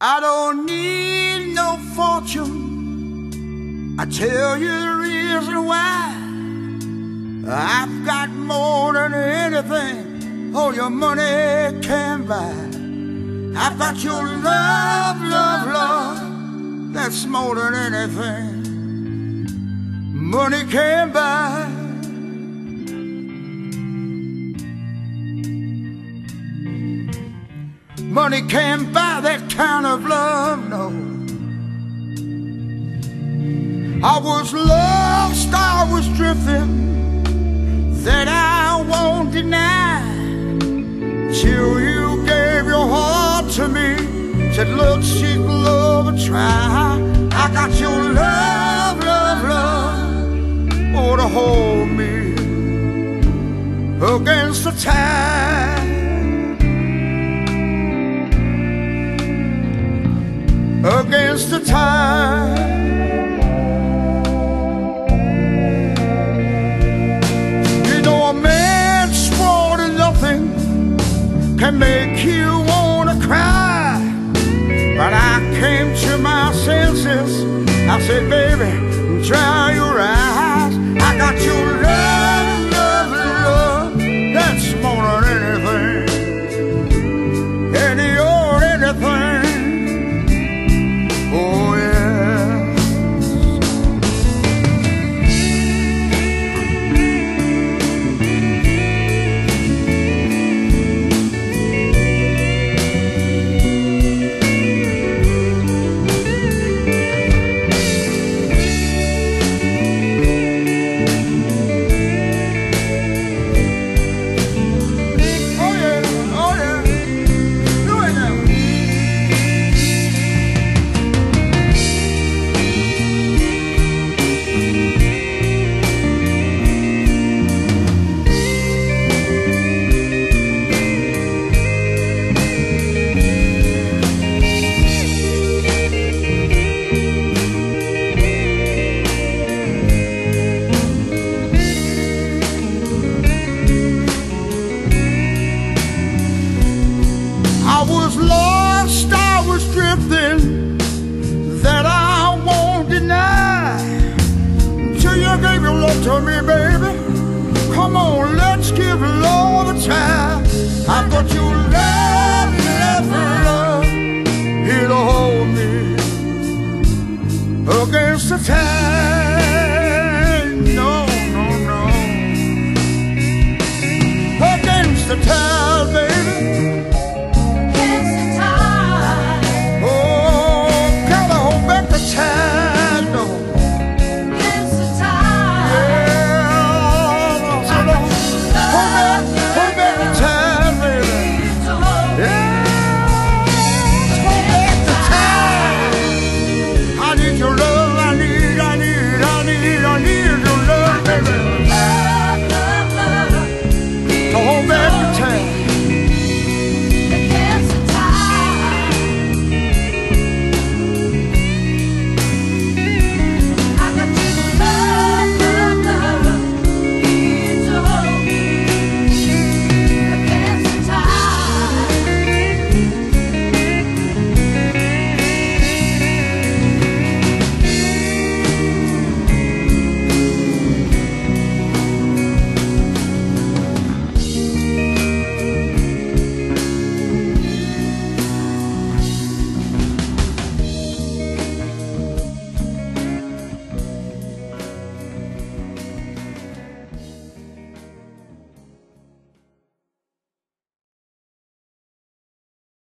I don't need no fortune. I tell you the reason why. I've got more than anything all your money can buy. I've got your love, love, love. That's more than anything money can buy. Money can't buy that kind of love, no. I was lost, I was drifting, that I won't deny, till you gave your heart to me, said look, seek love and try. I got your love, love, love, oh, to hold me against the tide. Against the tide. You know a man smart and nothing can make you wanna cry. But I came to my senses, I said, baby, dry your eyes. I got your love, love, love, that's more than anything, any or anything. Oh yeah. I was lost, I was drifting, that I won't deny, till you gave your love to me, baby. Come on, let's give love a try. I've got your love.